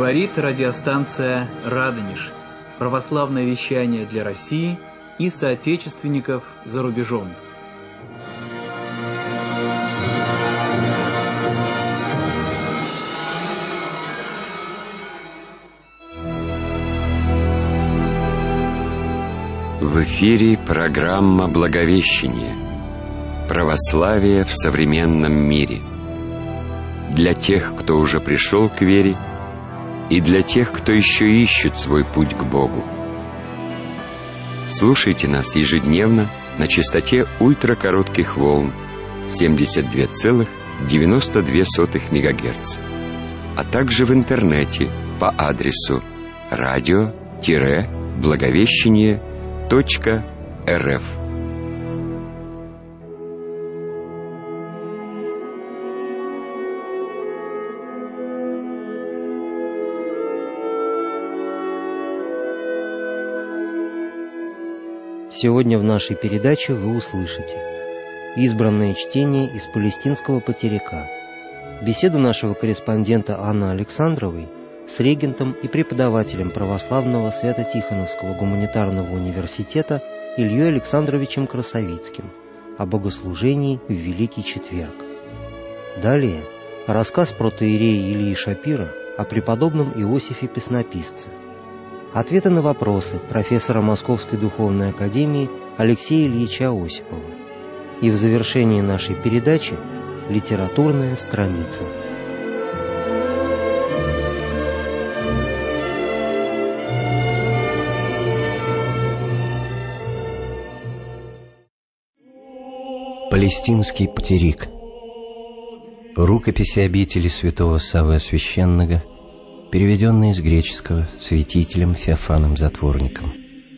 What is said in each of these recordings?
Говорит радиостанция «Радонеж». Православное вещание для России и соотечественников за рубежом. В эфире программа «Благовещение. Православие в современном мире». Для тех, кто уже пришел к вере, и для тех, кто еще ищет свой путь к Богу. Слушайте нас ежедневно на частоте ультракоротких волн 72,92 МГц, а также в интернете по адресу radio-благовещение.рф. Сегодня в нашей передаче вы услышите избранное чтение из палестинского патерика, беседу нашего корреспондента Анны Александровой с регентом и преподавателем православного Свято-Тихоновского гуманитарного университета Ильей Александровичем Красовицким о богослужении в Великий Четверг. Далее рассказ протоиерея Ильи Шапира о преподобном Иосифе Песнописце. Ответы на вопросы профессора Московской духовной академии Алексея Ильича Осипова. И в завершении нашей передачи литературная страница. Палестинский патерик. Рукописи обители святого Саввы Священного, переведенные с греческого святителем Феофаном Затворником.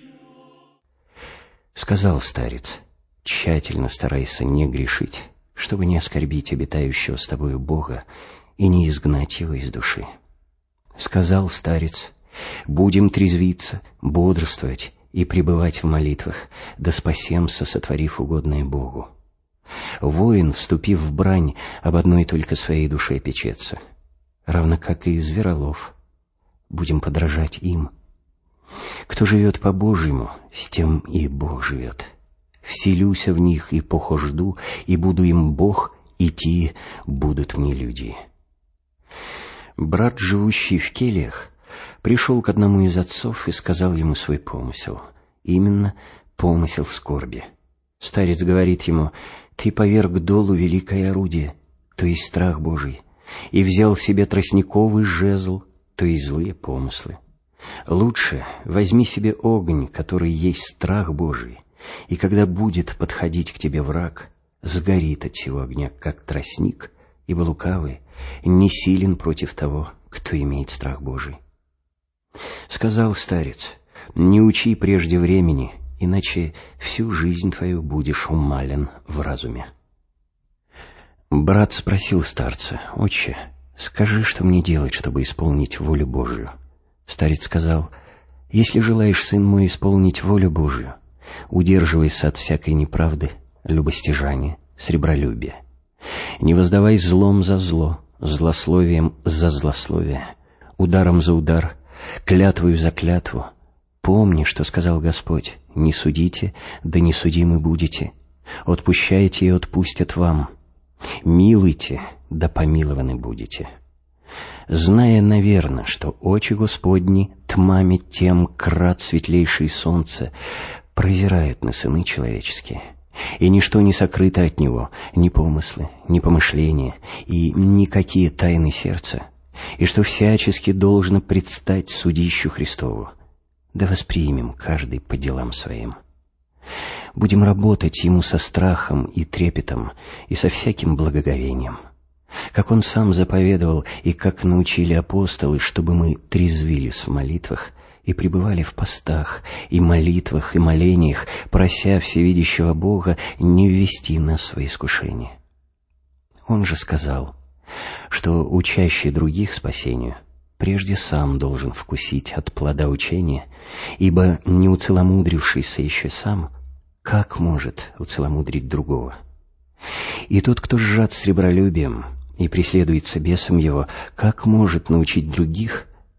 Сказал старец: тщательно старайся не грешить, чтобы не оскорбить обитающего с тобою Бога и не изгнать его из души. Сказал старец: будем трезвиться, бодрствовать и пребывать в молитвах, да спасемся, сотворив угодное Богу. Воин, вступив в брань, об одной только своей душе печется, равно как и зверолов. Будем подражать им. Кто живет по-божьему, с тем и Бог живет. Вселюся в них и похожду, и буду им Бог, и те будут мне люди. Брат, живущий в кельях, пришел к одному из отцов и сказал ему свой помысел, именно помысел скорби. Старец говорит ему: ты поверг долу великое орудие, то есть страх Божий, и взял себе тростниковый жезл, то есть злые помыслы. Лучше возьми себе огонь, который есть страх Божий, и когда будет подходить к тебе враг, сгорит от сего огня, как тростник, ибо лукавый не силен против того, кто имеет страх Божий. Сказал старец: не учи прежде времени, иначе всю жизнь твою будешь умален в разуме. Брат спросил старца: отче, скажи, что мне делать, чтобы исполнить волю Божию? Старец сказал: если желаешь, сын мой, исполнить волю Божию, удерживайся от всякой неправды, любостяжания, сребролюбия. Не воздавай злом за зло, злословием за злословие, ударом за удар, клятвою за клятву. Помни, что сказал Господь: не судите, да не судимы будете. Отпущайте, и отпустят вам. Милуйте, да помилованы будете. Зная, наверно, что очи Господни тьмами тем крат светлейшее солнце прозирают на сыны человеческие, и ничто не сокрыто от Него, ни помыслы, ни помышления, и никакие тайны сердца, и что всячески должно предстать судищу Христову. Да воспримем каждый по делам своим. Будем работать Ему со страхом и трепетом и со всяким благоговением, как Он сам заповедовал и как научили апостолы, чтобы мы трезвились в молитвах и пребывали в постах и молитвах и молениях, прося всевидящего Бога не ввести нас во искушение. Он же сказал, что учащий других спасению прежде сам должен вкусить от плода учения, ибо не уцеломудрившийся еще сам, как может уцеломудрить другого? И тот, кто сжат сребролюбием и преследуется бесом его, как может научить других,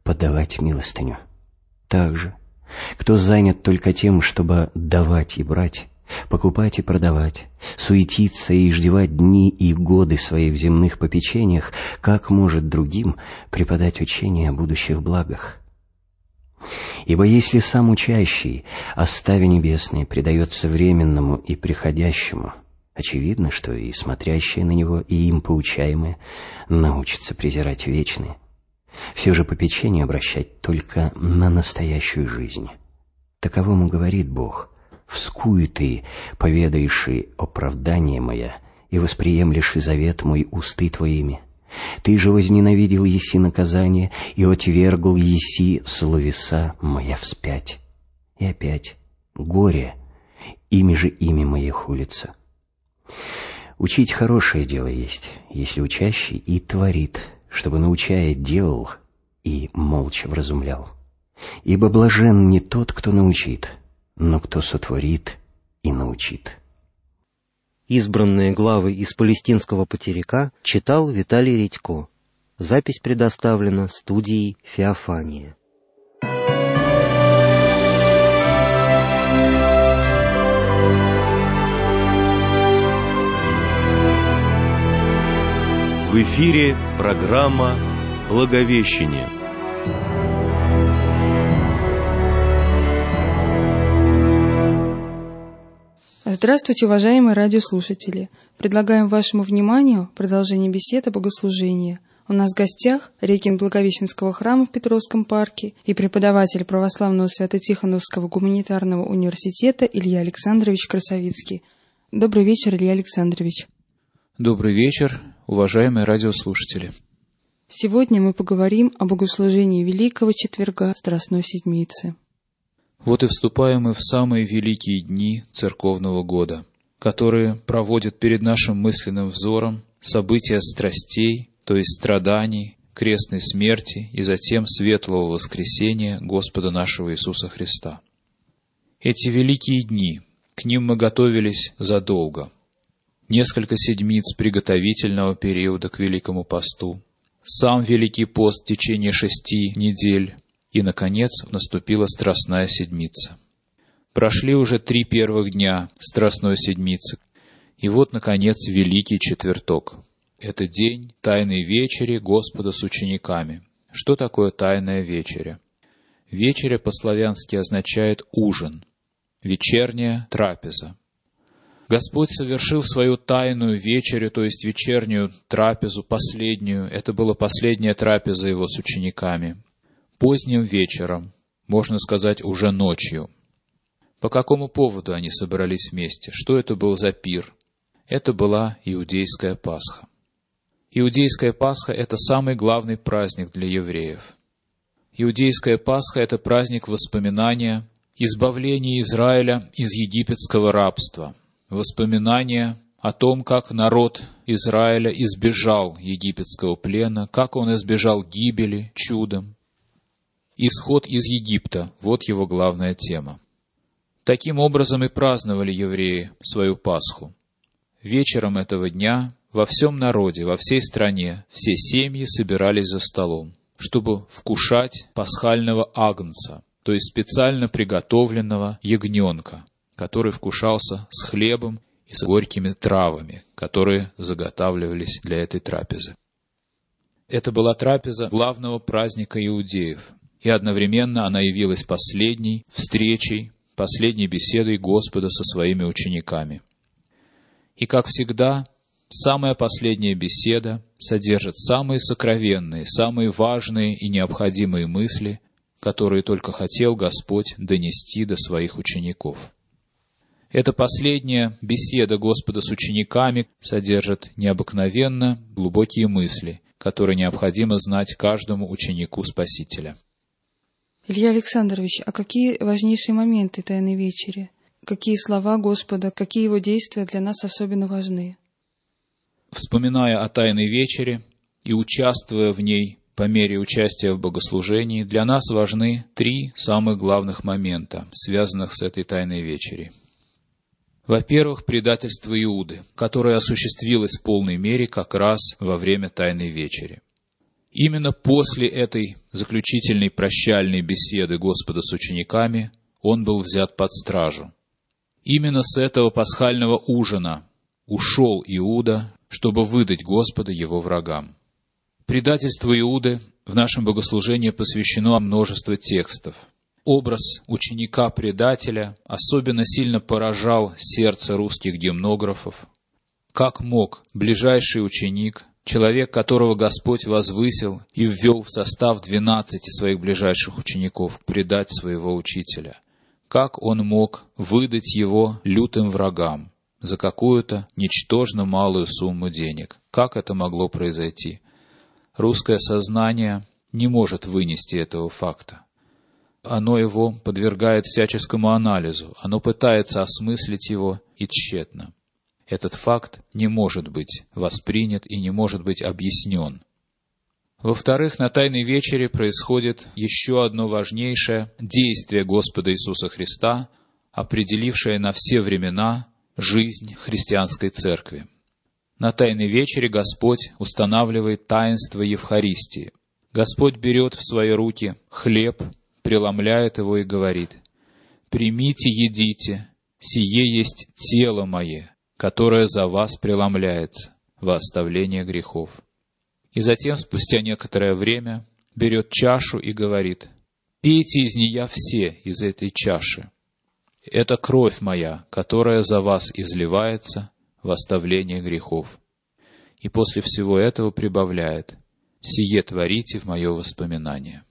подавать милостыню. Также, кто занят только тем, чтобы давать и брать, покупать и продавать, суетиться и иждевать дни и годы свои в земных попечениях, как может другим преподать учение о будущих благах? Ибо если сам учащий о ставе небесной предается временному и приходящему, очевидно, что и смотрящие на него, и им поучаемые научатся презирать вечное. Все же попечение обращать только на настоящую жизнь. Таковому говорит Бог: «Вскуй ты, поведаешь оправдание мое, и восприемлешь и завет мой усты твоими. Ты же возненавидел еси наказание, и отвергл еси словеса моя вспять». И опять: «Горе, ими же имя мое хулится». Учить хорошее дело есть, если учащий и творит, чтобы, научая, делал и молча вразумлял. Ибо блажен не тот, кто научит, но кто сотворит и научит. Избранные главы из палестинского потеряка читал Виталий Редько. Запись предоставлена студией «Феофания». В эфире программа «Благовещение». Здравствуйте, уважаемые радиослушатели! Предлагаем вашему вниманию продолжение бесед о богослужении. У нас в гостях регент Благовещенского храма в Петровском парке и преподаватель православного Свято-Тихоновского гуманитарного университета Илья Александрович Красовицкий. Добрый вечер, Илья Александрович. Добрый вечер, уважаемые радиослушатели. Сегодня мы поговорим о богослужении Великого Четверга Страстной Седмицы. Вот и вступаем мы в самые великие дни церковного года, которые проводят перед нашим мысленным взором события страстей, то есть страданий, крестной смерти и затем светлого воскресения Господа нашего Иисуса Христа. Эти великие дни, к ним мы готовились задолго. Несколько седмиц приготовительного периода к Великому посту, сам Великий пост в течение 6 недель, и, наконец, наступила Страстная Седмица. Прошли уже 3 первых дня Страстной Седмицы, и вот, наконец, Великий Четверток. Это день Тайной Вечери Господа с учениками. Что такое Тайная Вечеря? Вечеря по-славянски означает ужин, вечерняя трапеза. Господь совершил свою тайную вечерю, то есть вечернюю трапезу, последнюю. Это была последняя трапеза Его с учениками. Поздним вечером, можно сказать, уже ночью. По какому поводу они собрались вместе? Что это был за пир? Это была Иудейская Пасха. Иудейская Пасха — это самый главный праздник для евреев. Иудейская Пасха — это праздник воспоминания, избавления Израиля из египетского рабства, воспоминания о том, как народ Израиля избежал египетского плена, как он избежал гибели чудом. Исход из Египта — вот его главная тема. Таким образом и праздновали евреи свою Пасху. Вечером этого дня во всем народе, во всей стране, все семьи собирались за столом, чтобы вкушать пасхального агнца, то есть специально приготовленного ягненка, который вкушался с хлебом и с горькими травами, которые заготавливались для этой трапезы. Это была трапеза главного праздника иудеев, и одновременно она явилась последней встречей, последней беседой Господа со своими учениками. И, как всегда, самая последняя беседа содержит самые сокровенные, самые важные и необходимые мысли, которые только хотел Господь донести до своих учеников. Эта последняя беседа Господа с учениками содержит необыкновенно глубокие мысли, которые необходимо знать каждому ученику Спасителя. Илья Александрович, а какие важнейшие моменты Тайной Вечери? Какие слова Господа, какие Его действия для нас особенно важны? Вспоминая о Тайной Вечере и участвуя в ней по мере участия в богослужении, для нас важны 3 самых главных момента, связанных с этой Тайной Вечерей. Во-первых, предательство Иуды, которое осуществилось в полной мере как раз во время Тайной Вечери. Именно после этой заключительной прощальной беседы Господа с учениками Он был взят под стражу. Именно с этого пасхального ужина ушел Иуда, чтобы выдать Господа его врагам. Предательству Иуды в нашем богослужении посвящено множество текстов. Образ ученика-предателя особенно сильно поражал сердце русских гимнографов. Как мог ближайший ученик, человек, которого Господь возвысил и ввел в состав 12 своих ближайших учеников, предать своего учителя? Как он мог выдать его лютым врагам за какую-то ничтожно малую сумму денег? Как это могло произойти? Русское сознание не может вынести этого факта. Оно его подвергает всяческому анализу, оно пытается осмыслить его и тщетно. Этот факт не может быть воспринят и не может быть объяснен. Во-вторых, на Тайной вечере происходит еще одно важнейшее действие Господа Иисуса Христа, определившее на все времена жизнь христианской церкви. На Тайной вечере Господь устанавливает таинство Евхаристии. Господь берет в свои руки хлеб, преломляет его и говорит: «Примите, едите, сие есть тело мое, которое за вас преломляется во оставление грехов». И затем, спустя некоторое время, берет чашу и говорит: «Пейте из нее все из этой чаши. Это кровь моя, которая за вас изливается в оставление грехов». И после всего этого прибавляет: «Сие творите в мое воспоминание».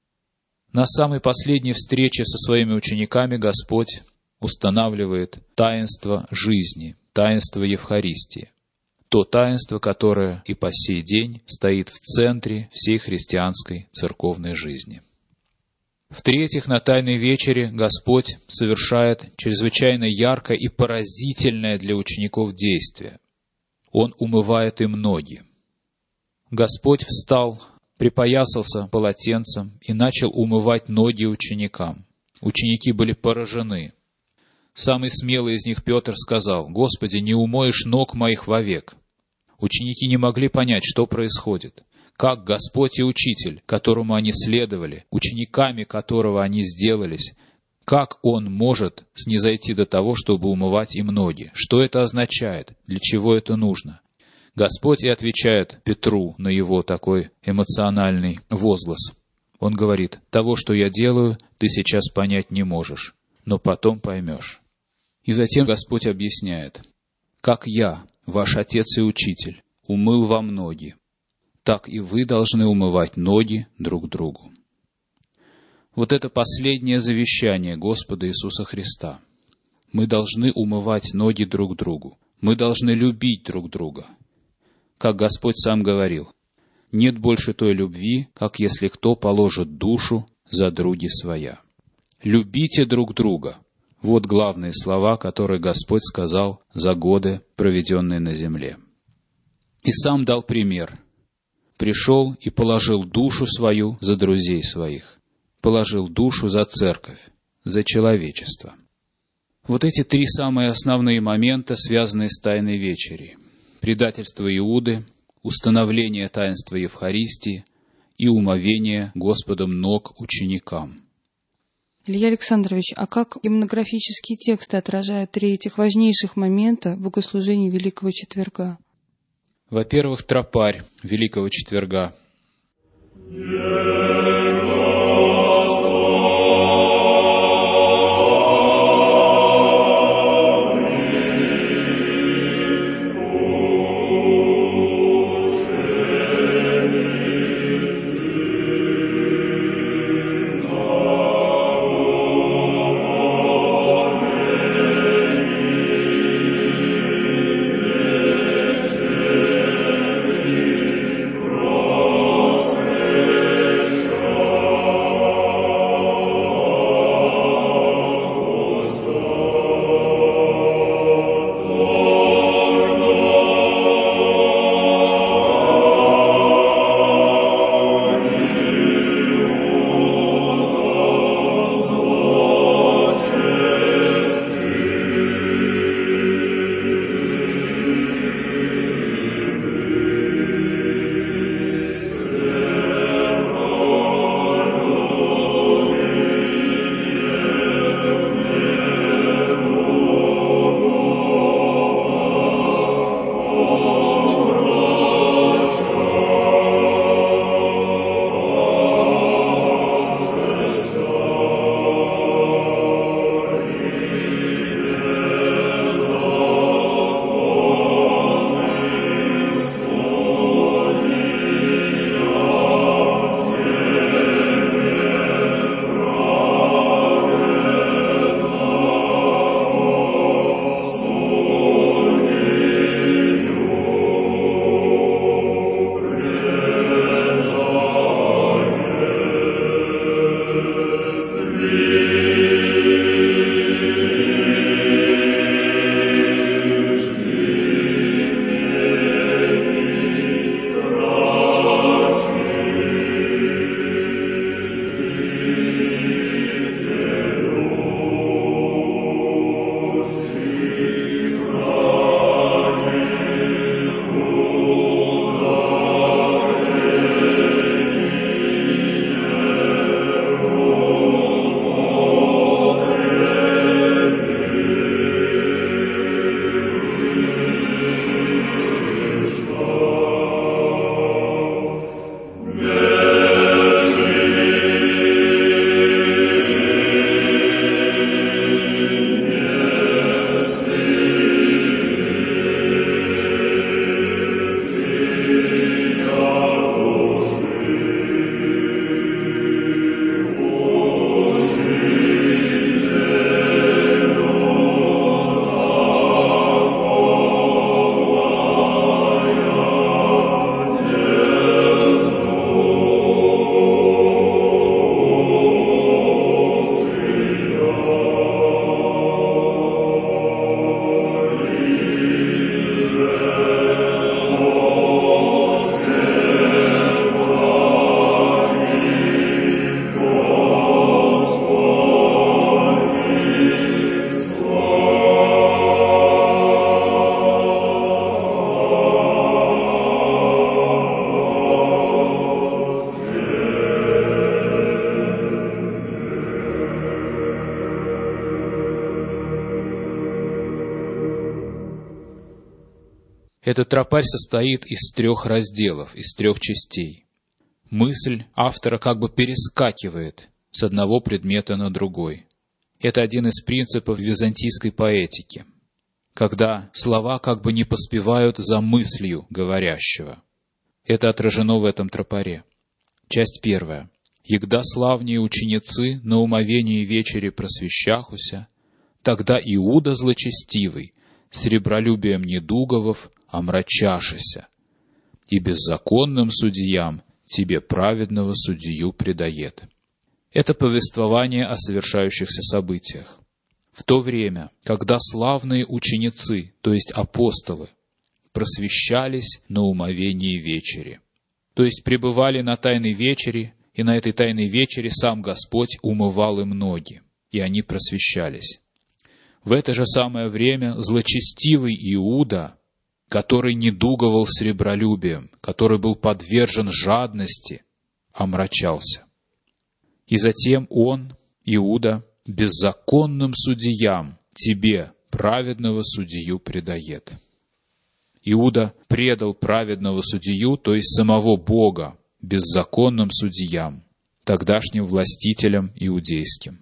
На самой последней встрече со своими учениками Господь устанавливает таинство жизни, таинство Евхаристии. То таинство, которое и по сей день стоит в центре всей христианской церковной жизни. В-третьих, на Тайной вечере Господь совершает чрезвычайно яркое и поразительное для учеников действие. Он умывает им ноги. Господь встал, припоясался полотенцем и начал умывать ноги ученикам. Ученики были поражены. Самый смелый из них, Петр, сказал: «Господи, не умоешь ног моих вовек». Ученики не могли понять, что происходит. Как Господь и Учитель, которому они следовали, учениками которого они сделались, как Он может снизойти до того, чтобы умывать им ноги? Что это означает? Для чего это нужно? Господь и отвечает Петру на его такой эмоциональный возглас. Он говорит: «Того, что я делаю, ты сейчас понять не можешь, но потом поймешь». И затем Господь объясняет: «Как я, ваш Отец и Учитель, умыл вам ноги, так и вы должны умывать ноги друг другу». Вот это последнее завещание Господа Иисуса Христа. Мы должны умывать ноги друг другу. Мы должны любить друг друга. Как Господь сам говорил: «Нет больше той любви, как если кто положит душу за други своя». Любите друг друга. Вот главные слова, которые Господь сказал за годы, проведенные на земле. И сам дал пример. Пришел и положил душу свою за друзей своих. Положил душу за церковь, за человечество. Вот эти три самые основные момента, связанные с Тайной вечерей. Предательство Иуды, установление таинства Евхаристии и умовение Господом ног ученикам. Илья Александрович, а как гимнографические тексты отражают три этих важнейших момента в богослужении Великого Четверга? Во-первых, тропарь Великого Четверга. Этот тропарь состоит из 3 разделов, из 3 частей. Мысль автора как бы перескакивает с одного предмета на другой. Это один из принципов византийской поэтики, когда слова как бы не поспевают за мыслью говорящего. Это отражено в этом тропаре. Часть 1. «Егда славние ученицы на умовении вечери просвещахуся, тогда Иуда злочестивый, сребролюбием недуговов омрачашися, и беззаконным судьям тебе праведного судью предает». Это повествование о совершающихся событиях. В то время, когда славные ученицы, то есть апостолы, просвещались на умовении вечери, то есть пребывали на тайной вечере, и на этой тайной вечере сам Господь умывал им ноги, и они просвещались. В это же самое время злочестивый Иуда, который недуговал сребролюбием, который был подвержен жадности, омрачался. И затем он, Иуда, беззаконным судьям тебе, праведного судью, предает. Иуда предал праведного судью, то есть самого Бога, беззаконным судьям, тогдашним властителям иудейским.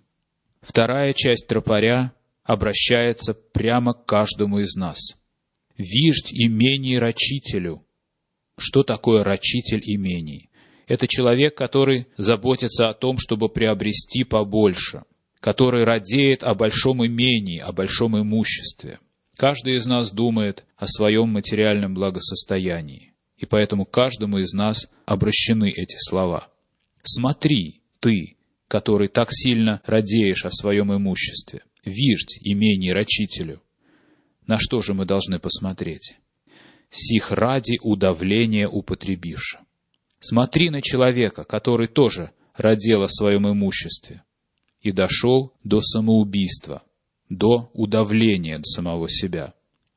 2 часть тропаря обращается прямо к каждому из нас. «Виждь имений рачителю». Что такое рачитель имений? Это человек, который заботится о том, чтобы приобрести побольше, который радеет о большом имении, о большом имуществе. Каждый из нас думает о своем материальном благосостоянии, и поэтому каждому из нас обращены эти слова. «Смотри, ты, который так сильно радеешь о своем имуществе, виждь имений рачителю». На что же мы должны посмотреть? «Сих ради удавления употребивши». Смотри на человека, который тоже радел о своем имуществе и дошел до самоубийства, до удавления самого себя.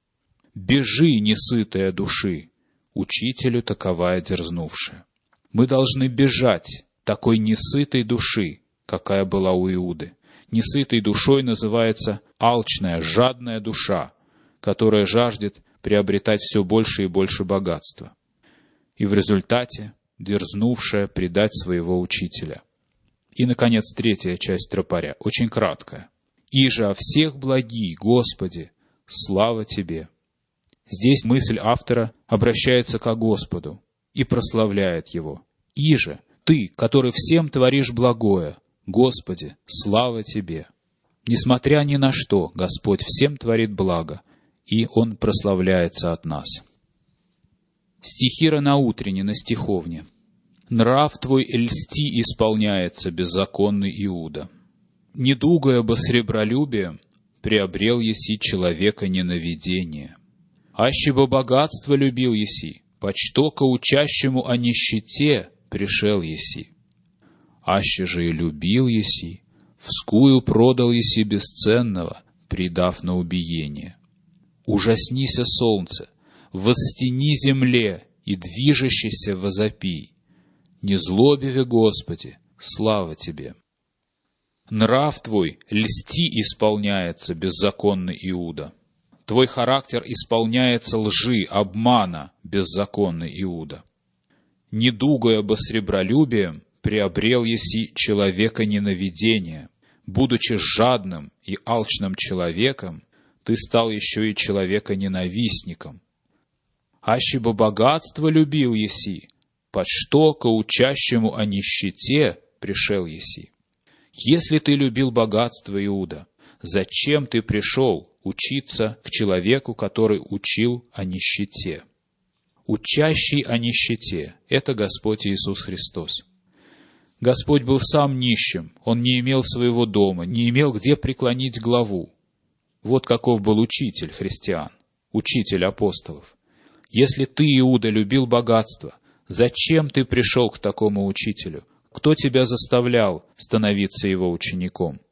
«Бежи, несытая души, учителю таковая дерзнувшая». Мы должны бежать такой несытой души, какая была у Иуды. Несытой душой называется алчная, жадная душа, которая жаждет приобретать все больше и больше богатства. И в результате дерзнувшая предать своего учителя. И, наконец, 3 часть тропаря, очень краткая. «Иже о всех благи, Господи, слава Тебе». Здесь мысль автора обращается к Господу и прославляет Его. «Иже, Ты, который всем творишь благое, Господи, слава Тебе». Несмотря ни на что, Господь всем творит благо, и Он прославляется от нас. Стихира на утренне, на стиховне. «Нрав твой льсти исполняется, беззаконный Иуда». Недугое бо сребролюбие приобрел еси человека ненавидение. Аще бы богатство любил еси, почто ко учащему о нищете пришел еси. Аще же и любил еси, вскую продал еси бесценного, предав на убиение. Ужаснися, солнце, восстени земле, и движущийся возопий. Не злобиве, Господи, слава Тебе. Нрав Твой льсти исполняется, беззаконный Иуда. Твой характер исполняется лжи, обмана, беззаконный Иуда. Недугое бо сребролюбием приобрел еси человека ненавидения. Будучи жадным и алчным человеком, ты стал еще и человека-ненавистником. Аще бы богатство любил еси, под что ко учащему о нищете пришел еси. Если ты любил богатство, Иуда, зачем ты пришел учиться к человеку, который учил о нищете? Учащий о нищете — это Господь Иисус Христос. Господь был сам нищим, Он не имел своего дома, не имел где преклонить главу. Вот каков был учитель христиан, учитель апостолов. Если ты, Иуда, любил богатство, зачем ты пришел к такому учителю? Кто тебя заставлял становиться его учеником?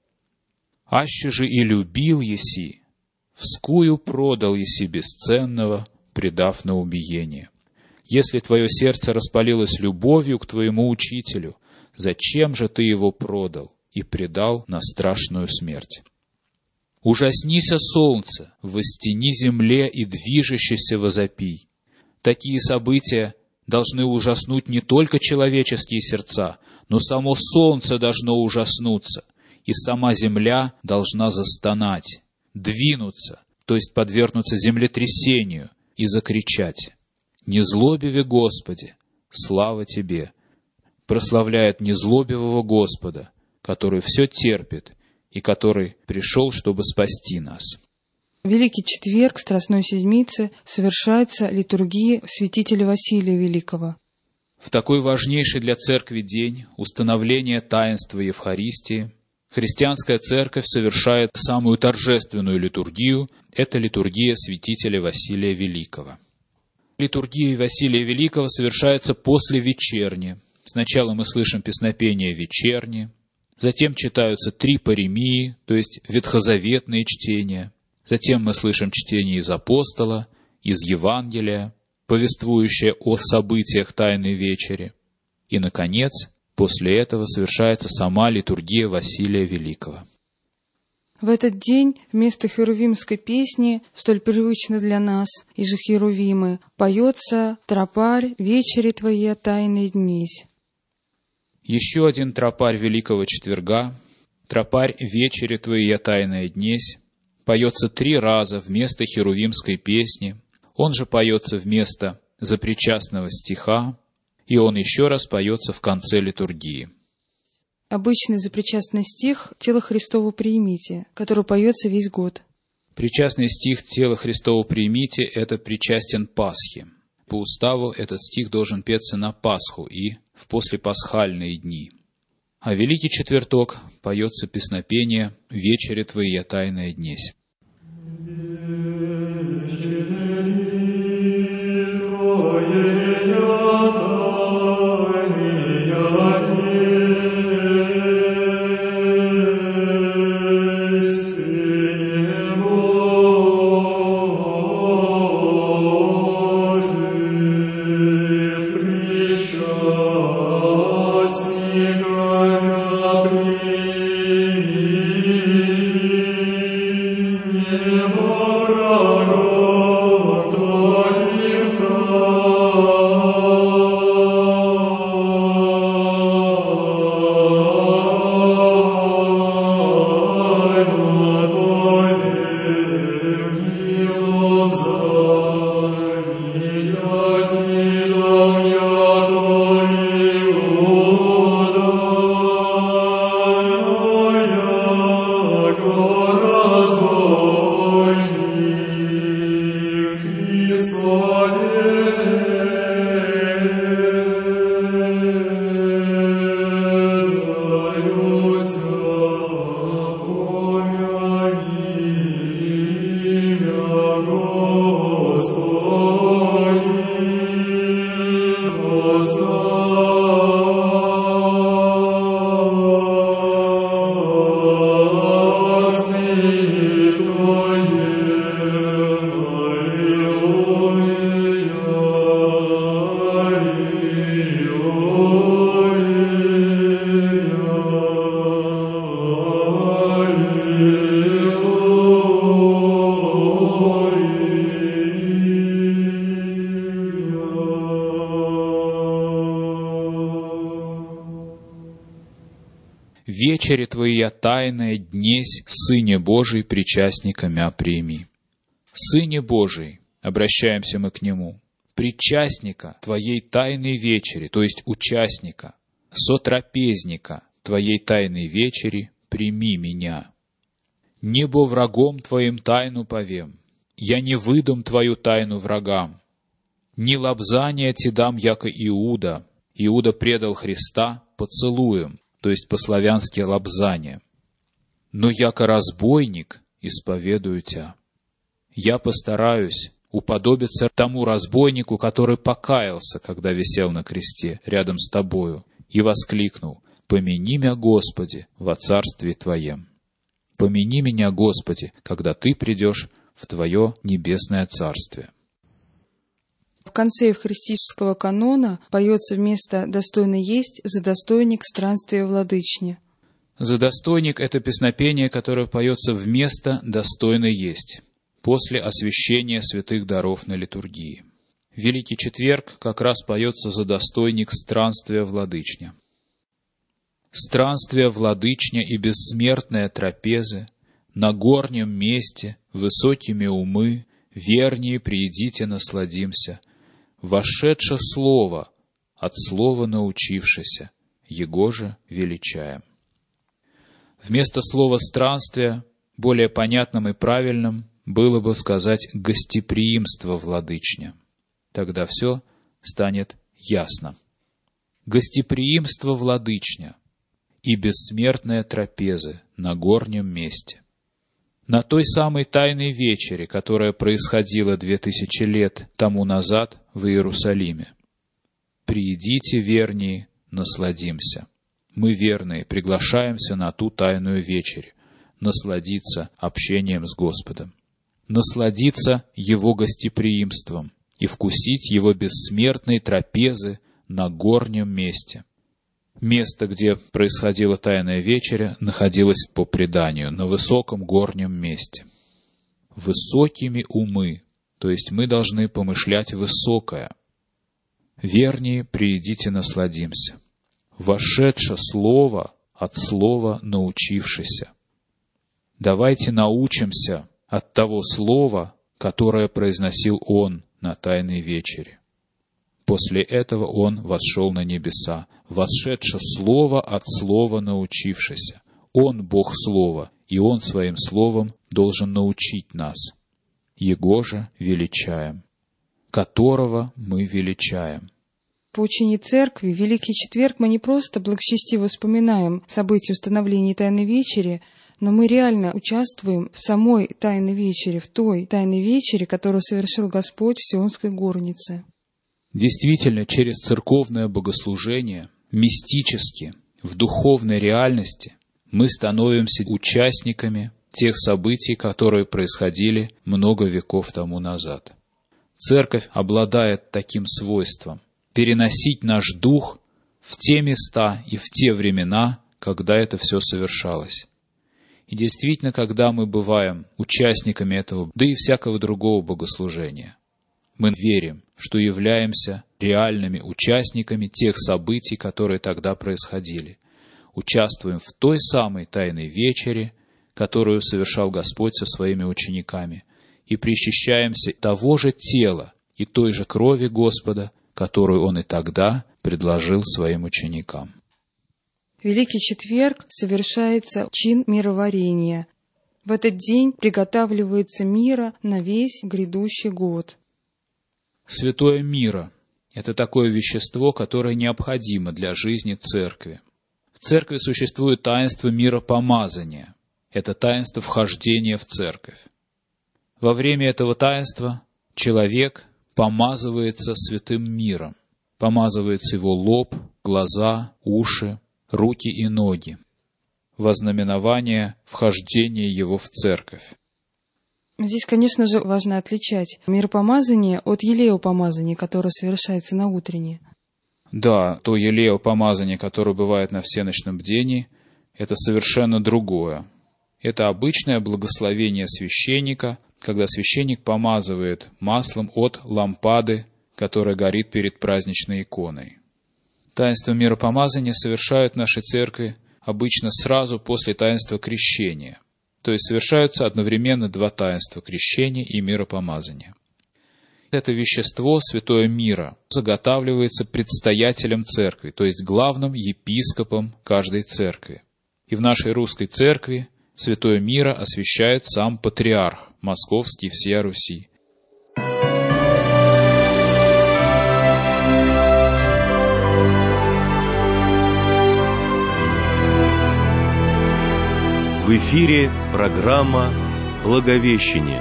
Аще же и любил еси, вскую продал еси бесценного, предав на убиение. Если твое сердце распалилось любовью к твоему учителю, зачем же ты его продал и предал на страшную смерть? Ужаснися, солнце, восстени земле и движущийся возопий. Такие события должны ужаснуть не только человеческие сердца, но само солнце должно ужаснуться, и сама земля должна застонать, двинуться, то есть подвергнуться землетрясению, и закричать: «Незлобиве, Господи, слава Тебе!» Прославляет незлобивого Господа, который все терпит и который пришел, чтобы спасти нас. Великий четверг Страстной Седмицы совершается литургия святителя Василия Великого. В такой важнейший для Церкви день установления таинства Евхаристии христианская Церковь совершает самую торжественную литургию — это литургия святителя Василия Великого. Литургия Василия Великого совершается после вечерни. Сначала мы слышим песнопение вечерни, затем читаются 3 паремии, то есть ветхозаветные чтения. Затем мы слышим чтение из Апостола, из Евангелия, повествующее о событиях Тайной Вечери. И, наконец, после этого совершается сама литургия Василия Великого. В этот день вместо херувимской песни, столь привычной для нас, и же херувимы, поется «Тропарь вечери Твоя тайной днесь». Еще один тропарь Великого Четверга, «Тропарь вечери Твоя тайная днесь», поется 3 раза вместо херувимской песни, он же поется вместо запричастного стиха, и он еще раз поется в конце литургии. Обычный запричастный стих «Тело Христово примите», который поется весь год. Причастный стих «Тело Христово примите» — это причастен Пасхи. По уставу этот стих должен петься на Пасху и в послепасхальные дни. А Великий Четверток поется песнопение «Вечери Твоя тайная днесь». вечери Твоя тайная днесь, Сыне Божий, причастника мя прими». Сыне Божий, обращаемся мы к Нему, причастника Твоей тайной вечери, то есть участника, сотрапезника Твоей тайной вечери, прими меня. Небо врагом Твоим тайну повем, я не выдам Твою тайну врагам. Не лобзания Ти дам, яко Иуда. Иуда предал Христа поцелуем, то есть по-славянски лобзание. Но яко разбойник исповедую Тя. Я постараюсь уподобиться тому разбойнику, который покаялся, когда висел на кресте рядом с Тобою, и воскликнул: «Помяни меня, Господи, во царстве Твоем». Помяни меня, Господи, когда Ты придешь в Твое небесное царствие. В конце евхаристического канона поется вместо «достойно есть» «задостойник странствия владычне». Задостойник — это песнопение, которое поется вместо «достойно есть», после освящения святых даров на литургии. В Великий Четверг как раз поется задостойник странствия владычня. «Странствие владычня и бессмертная трапезы, на горнем месте, высокими умы, вернее приидите насладимся, вошедше слово, от слова научившися, его же величаем». Вместо слова «странствие» более понятным и правильным было бы сказать «гостеприимство владычня». Тогда все станет ясно. Гостеприимство владычня и бессмертная трапезы на горнем месте. На той самой тайной вечере, которая происходила 2000 лет тому назад в Иерусалиме. «Приидите, вернее, насладимся». Мы, верные, приглашаемся на ту тайную вечерю, насладиться общением с Господом, насладиться Его гостеприимством и вкусить Его бессмертной трапезы на горнем месте. Место, где происходила тайная вечеря, находилось по преданию на высоком горнем месте. Высокими умы, то есть мы должны помышлять высокое. Вернее, приидите насладимся. Вошедше слово, от слова научившися. Давайте научимся от того слова, которое произносил Он на тайной вечере. После этого Он восшел на небеса, восшедше слово от слова научившися. Он Бог Слова, и Он Своим Словом должен научить нас. Его же величаем, которого мы величаем. По учению Церкви, в Великий Четверг мы не просто благочестиво вспоминаем события установления Тайной Вечери, но мы реально участвуем в самой Тайной Вечере, в той Тайной Вечере, которую совершил Господь в Сионской горнице. Действительно, через церковное богослужение, мистически, в духовной реальности, мы становимся участниками тех событий, которые происходили много веков тому назад. Церковь обладает таким свойством — переносить наш дух в те места и в те времена, когда это все совершалось. И действительно, когда мы бываем участниками этого, да и всякого другого богослужения, мы верим, что являемся реальными участниками тех событий, которые тогда происходили. Участвуем в той самой Тайной Вечере, которую совершал Господь со Своими учениками, и причащаемся того же тела и той же крови Господа, которую Он и тогда предложил Своим ученикам. В Великий Четверг совершается чин мироварения. В этот день приготавливается мира на весь грядущий год. Святое миро — это такое вещество, которое необходимо для жизни Церкви. В Церкви существует таинство миропомазания. Это таинство вхождения в Церковь. Во время этого таинства человек помазывается святым миром. Помазывается его лоб, глаза, уши, руки и ноги. Во знаменование вхождения его в Церковь. Здесь, конечно же, важно отличать миропомазание от елеопомазания, которое совершается на утренне. Да, то елеопомазание, которое бывает на всеночном бдении, это совершенно другое. Это обычное благословение священника, когда священник помазывает маслом от лампады, которая горит перед праздничной иконой. Таинство миропомазания совершают в нашей церкви обычно сразу после таинства крещения, то есть совершаются одновременно два таинства крещения и миропомазания. Это вещество, святое мира, заготавливается предстоятелем церкви, то есть главным епископом каждой церкви. И в нашей русской церкви святое мира освящает сам патриарх Московский всея Руси. В эфире программа «Благовещение».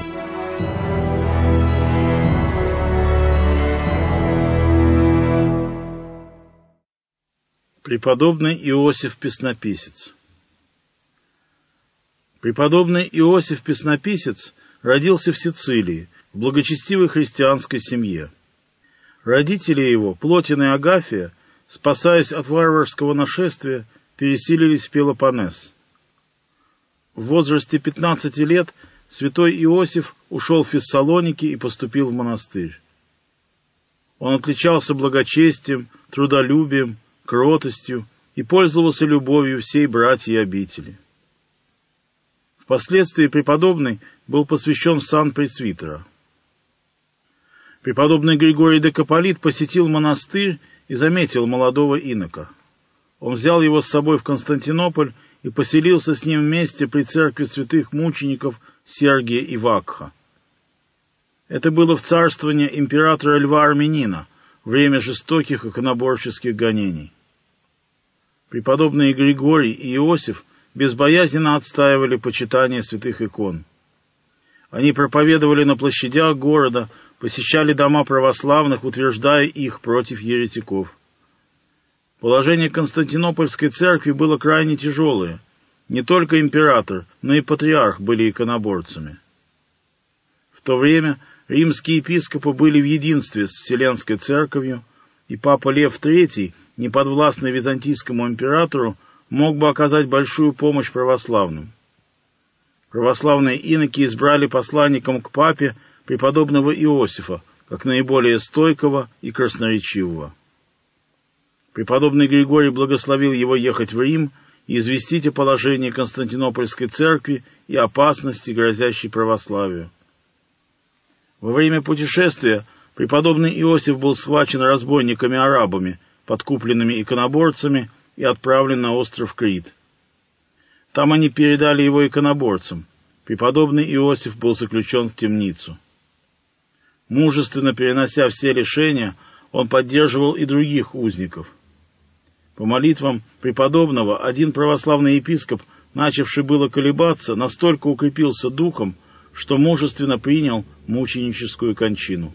Преподобный Иосиф Песнописец. Преподобный Иосиф Песнописец родился в Сицилии, в благочестивой христианской семье. Родители его, Плотин и Агафия, спасаясь от варварского нашествия, переселились в Пелопоннес. В возрасте 15 лет святой Иосиф ушел в Фессалоники и поступил в монастырь. Он отличался благочестием, трудолюбием, кротостью и пользовался любовью всей братьей обители. Впоследствии преподобный был посвящен в сан пресвитера. Преподобный Григорий Декаполит посетил монастырь и заметил молодого инока. Он взял его с собой в Константинополь и поселился с ним вместе при церкви святых мучеников Сергия и Вакха. Это было в царствование императора Льва Армянина, время жестоких иконоборческих гонений. Преподобные Григорий и Иосиф безбоязненно отстаивали почитание святых икон. Они проповедовали на площадях города, посещали дома православных, утверждая их против еретиков. Положение Константинопольской церкви было крайне тяжелое. Не только император, но и патриарх были иконоборцами. В то время римские епископы были в единстве с Вселенской церковью, и папа Лев III, неподвластный византийскому императору, мог бы оказать большую помощь православным. Православные иноки избрали посланником к папе преподобного Иосифа, как наиболее стойкого и красноречивого. Преподобный Григорий благословил его ехать в Рим и известить о положении Константинопольской церкви и опасности, грозящей православию. Во время путешествия преподобный Иосиф был схвачен разбойниками-арабами, подкупленными иконоборцами, и отправлен на остров Крит. Там они передали его иконоборцам. Преподобный Иосиф был заключен в темницу. Мужественно перенося все лишения, он поддерживал и других узников. По молитвам преподобного один православный епископ, начавший было колебаться, настолько укрепился духом, что мужественно принял мученическую кончину.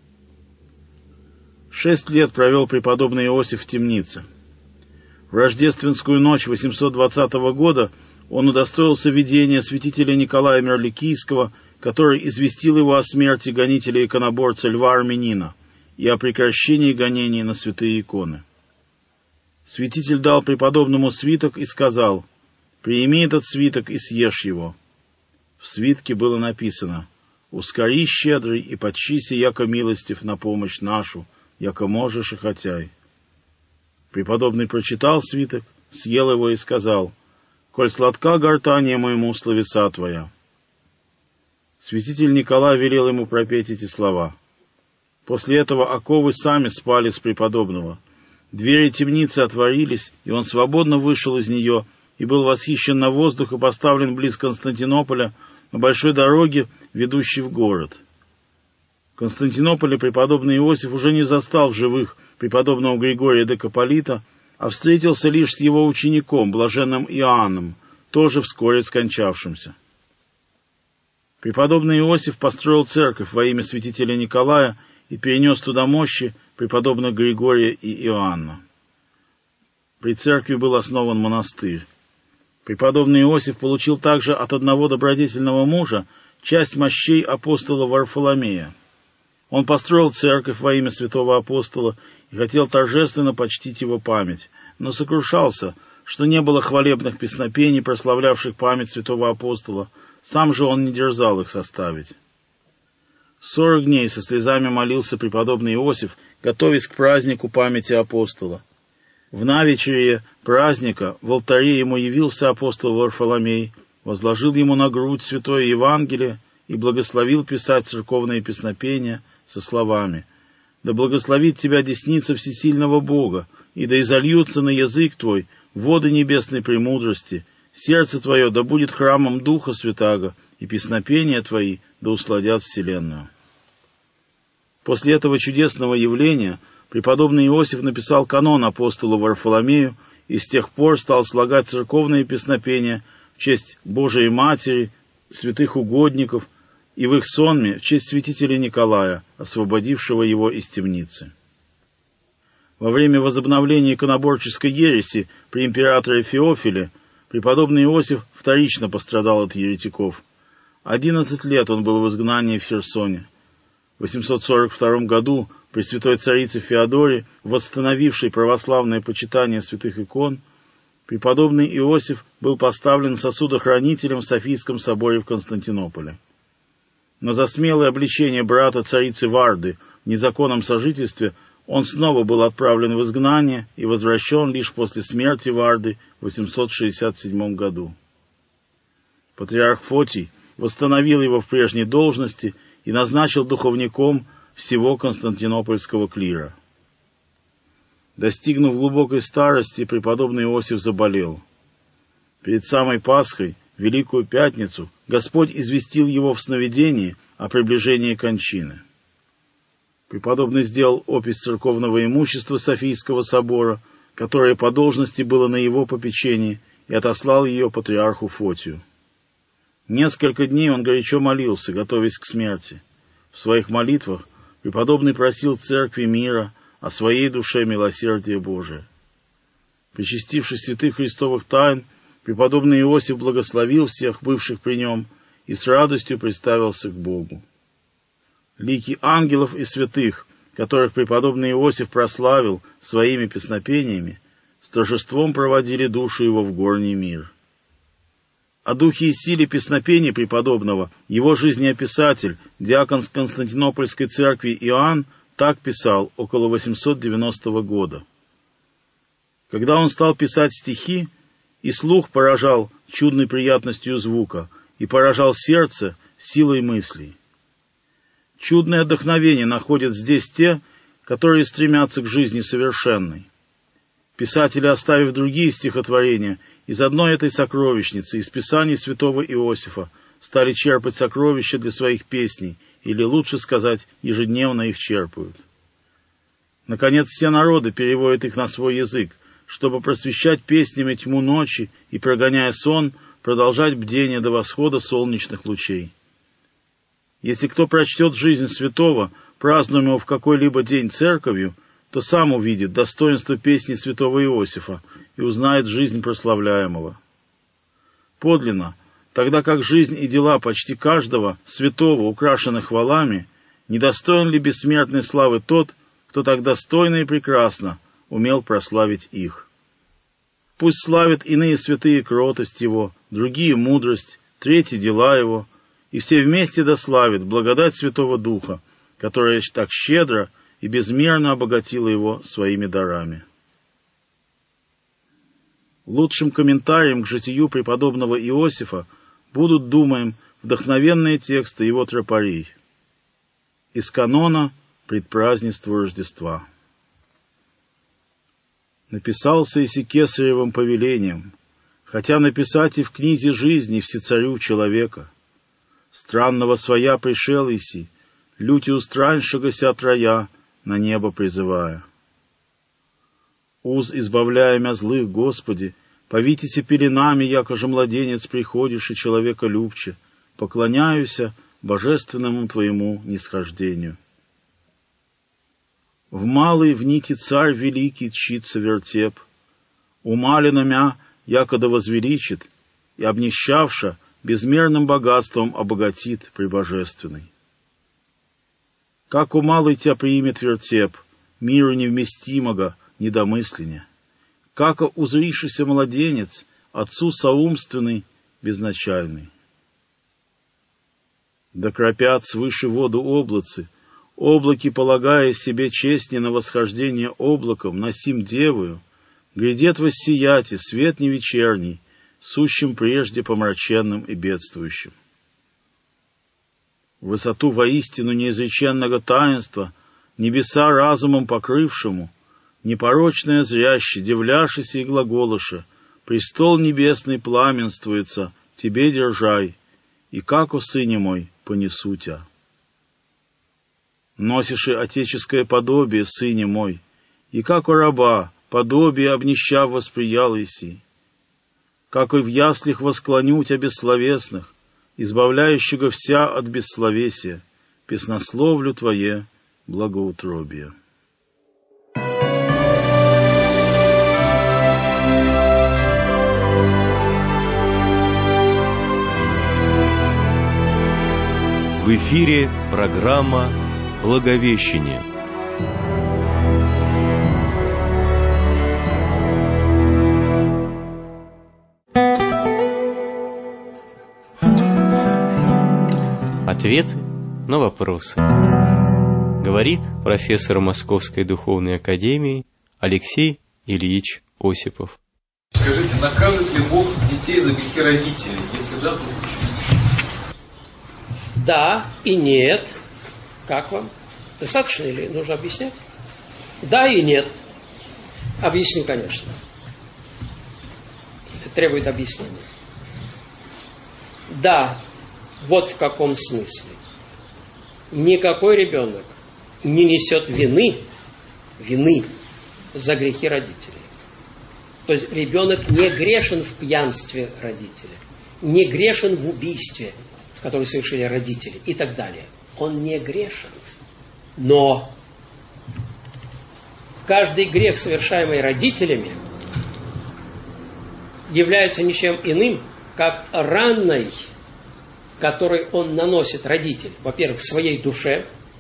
6 лет провел преподобный Иосиф в темнице. В рождественскую ночь 820 года он удостоился видения святителя Николая Мерликийского, который известил его о смерти гонителя-иконоборца Льва Армянина и о прекращении гонений на святые иконы. Святитель дал преподобному свиток и сказал: «Прими этот свиток и съешь его». В свитке было написано: «Ускори, щедрый, и подчиси, яко милостив на помощь нашу, яко можешь и хотяй». Преподобный прочитал свиток, съел его и сказал: «Коль сладка гортания моему словеса твоя». Святитель Николай велел ему пропеть эти слова. После этого оковы сами спали с преподобного. Двери темницы отворились, и он свободно вышел из нее и был восхищен на воздух и поставлен близ Константинополя на большой дороге, ведущей в город. В Константинополе преподобный Иосиф уже не застал в живых преподобного Григория Декаполита, а встретился лишь с его учеником, блаженным Иоанном, тоже вскоре скончавшимся. Преподобный Иосиф построил церковь во имя святителя Николая и перенес туда мощи преподобных Григория и Иоанна. При церкви был основан монастырь. Преподобный Иосиф получил также от одного добродетельного мужа часть мощей апостола Варфоломея. Он построил церковь во имя святого апостола и хотел торжественно почтить его память, но сокрушался, что не было хвалебных песнопений, прославлявших память святого апостола, сам же он не дерзал их составить. 40 дней со слезами молился преподобный Иосиф, готовясь к празднику памяти апостола. В навечерие праздника в алтаре ему явился апостол Варфоломей, возложил ему на грудь святое Евангелие и благословил писать церковные песнопения со словами: «Да благословит тебя десница всесильного Бога, и да изольются на язык твой воды небесной премудрости, сердце твое да будет храмом Духа Святаго, и песнопения твои да усладят вселенную». После этого чудесного явления преподобный Иосиф написал канон апостолу Варфоломею и с тех пор стал слагать церковные песнопения в честь Божией Матери, святых угодников и в их сонме в честь святителя Николая, освободившего его из темницы. Во время возобновления иконоборческой ереси при императоре Феофиле преподобный Иосиф вторично пострадал от еретиков. 11 лет он был в изгнании в Херсоне. В 842 году при святой царице Феодоре, восстановившей православное почитание святых икон, преподобный Иосиф был поставлен сосудохранителем в Софийском соборе в Константинополе. Но за смелое обличение брата царицы Варды в незаконном сожительстве он снова был отправлен в изгнание и возвращен лишь после смерти Варды в 867 году. Патриарх Фотий восстановил его в прежней должности и назначил духовником всего константинопольского клира. Достигнув глубокой старости, преподобный Иосиф заболел. Перед самой Пасхой, Великую Пятницу, Господь известил его в сновидении о приближении кончины. Преподобный сделал опись церковного имущества Софийского собора, которое по должности было на его попечении, и отослал ее патриарху Фотию. Несколько дней он горячо молился, готовясь к смерти. В своих молитвах преподобный просил церкви мира, а своей душе милосердия Божия. Причастившись святых христовых тайн, преподобный Иосиф благословил всех бывших при нем и с радостью представился к Богу. Лики ангелов и святых, которых преподобный Иосиф прославил своими песнопениями, с торжеством проводили душу его в горний мир. О духе и силе песнопений преподобного его жизнеописатель, диакон Константинопольской церкви Иоанн, так писал около 890 года. Когда он стал писать стихи, и слух поражал чудной приятностью звука, и поражал сердце силой мыслей. Чудное вдохновение находят здесь те, которые стремятся к жизни совершенной. Писатели, оставив другие стихотворения, из одной этой сокровищницы, из писаний святого Иосифа, стали черпать сокровища для своих песней, или, лучше сказать, ежедневно их черпают. Наконец, все народы переводят их на свой язык, чтобы просвещать песнями тьму ночи и, прогоняя сон, продолжать бдение до восхода солнечных лучей. Если кто прочтет жизнь святого, празднуемого в какой-либо день церковью, то сам увидит достоинство песни святого Иосифа и узнает жизнь прославляемого. Подлинно, тогда как жизнь и дела почти каждого святого украшены хвалами, недостоин ли бессмертной славы тот, кто так достойно и прекрасно умел прославить их? Пусть славят иные святые кротость его, другие мудрость, третьи дела его, и все вместе дославят благодать Святого Духа, которая так щедро и безмерно обогатила его своими дарами. Лучшим комментарием к житию преподобного Иосифа будут, думаем, вдохновенные тексты его тропарей. Из канона предпразднеству Рождества. Написался иси кесаревым повелением, хотя написать и в книзе жизни всецарю человека. Странного своя пришел иси, лютью страньшегося от рая, на небо призывая. Уз избавляя мя злых, Господи, повитеся пеленами, яко же младенец приходишь и человека любче, поклоняюся божественному Твоему нисхождению. В малый в нити царь великий тщится вертеп, умалено мя, яко да возвеличит, и обнищавша безмерным богатством обогатит пребожественный. Как умалый тебя примет вертеп, миру невместимого, недомысления, как узришься младенец, отцу соумственный, безначальный. Да кропят свыше воду облацы, облаки, полагая себе честни на восхождение облаком, носим девою, Грядет воссиять и свет невечерний, сущим прежде помраченным и бедствующим. В высоту воистину неизреченного таинства, небеса разумом покрывшему, непорочное зряще, дивляшися и глаголыша, престол небесный пламенствуется, тебе держай, и как у сыне мой понесу тя. Носишь и отеческое подобие, сыне мой, и как у раба, подобие обнищав восприял иси. Как и в яслях восклоню тебя бессловесных, избавляющего вся от бессловесия, песнословлю твое благоутробие. В эфире программа «Благовещение». Ответы на вопросы. Говорит профессор Московской духовной академии Алексей Ильич Осипов. Скажите, наказывает ли Бог детей за грехи родителей? Если да, то почему? Да и нет. Как вам? Достаточно или нужно объяснять? Да и нет. Объясню, конечно. Это требует объяснения. Да, вот в каком смысле. Никакой ребенок не несет вины за грехи родителей. То есть ребенок не грешен в пьянстве родителя, не грешен в убийстве, которое совершили родители и так далее. Он не грешен. Но каждый грех, совершаемый родителями, является ничем иным, как раной, который он наносит, родитель, во-первых, своей душе,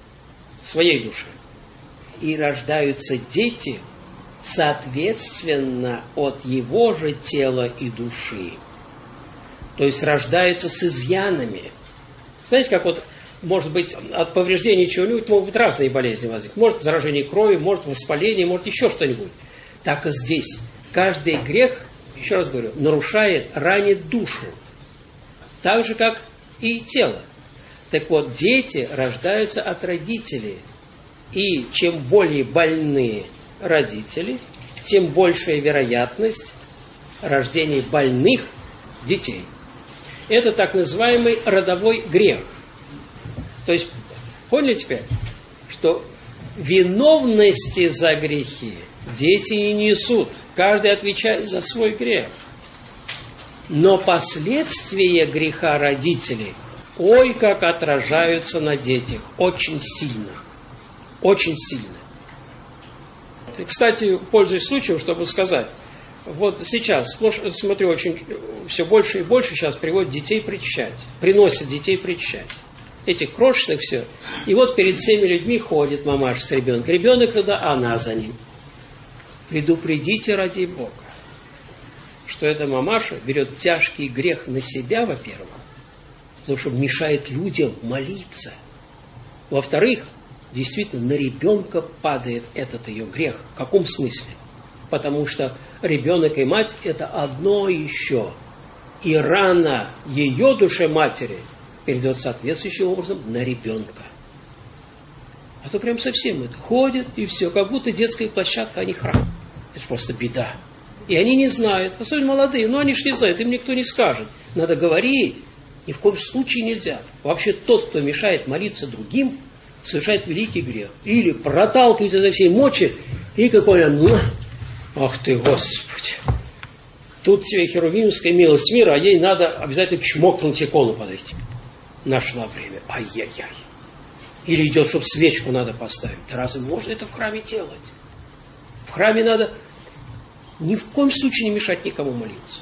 и рождаются дети, соответственно, от его же тела и души. То есть рождаются с изъянами. Знаете, как вот, может быть, от повреждений чего-нибудь могут быть разные болезни возникнуть. Может заражение крови, может воспаление, может еще что-нибудь. Так и здесь. Каждый грех, еще раз говорю, нарушает, ранит душу. Так же, как и тело. Так вот, дети рождаются от родителей. И чем более больные родители, тем большая вероятность рождения больных детей. Это так называемый родовой грех. То есть, поняли теперь, что виновности за грехи дети не несут. Каждый отвечает за свой грех. Но последствия греха родителей, ой, как отражаются на детях. Очень сильно. Очень сильно. И, кстати, пользуясь случаем, чтобы сказать, вот сейчас, смотрю, очень все больше и больше сейчас приводят детей причащать. Приносят детей причащать. Этих крошечных все. И вот перед всеми людьми ходит мамаша с ребенком. Ребенок туда, а она за ним. Предупредите ради Бога, что эта мамаша берет тяжкий грех на себя, во-первых, потому что мешает людям молиться. Во-вторых, действительно, на ребенка падает этот ее грех. В каком смысле? Потому что ребенок и мать – это одно еще. И рана ее душе матери перейдет соответствующим образом на ребенка. А то прям совсем это. Ходят и все, как будто детская площадка, а не храм. Это же просто беда. И они не знают, особенно молодые, но они же не знают, им никто не скажет. Надо говорить, ни в коем случае нельзя. Вообще тот, кто мешает молиться другим, совершает великий грех. Или проталкивается за всей мочи, и какой он, ах ты, Господи. Тут тебе херувимская милость мира, а ей надо обязательно чмокнуть икону подойти. Нашла время. Ай-яй-яй. Или идет, чтобы свечку надо поставить. Да разве можно это в храме делать? В храме надо ни в коем случае не мешать никому молиться.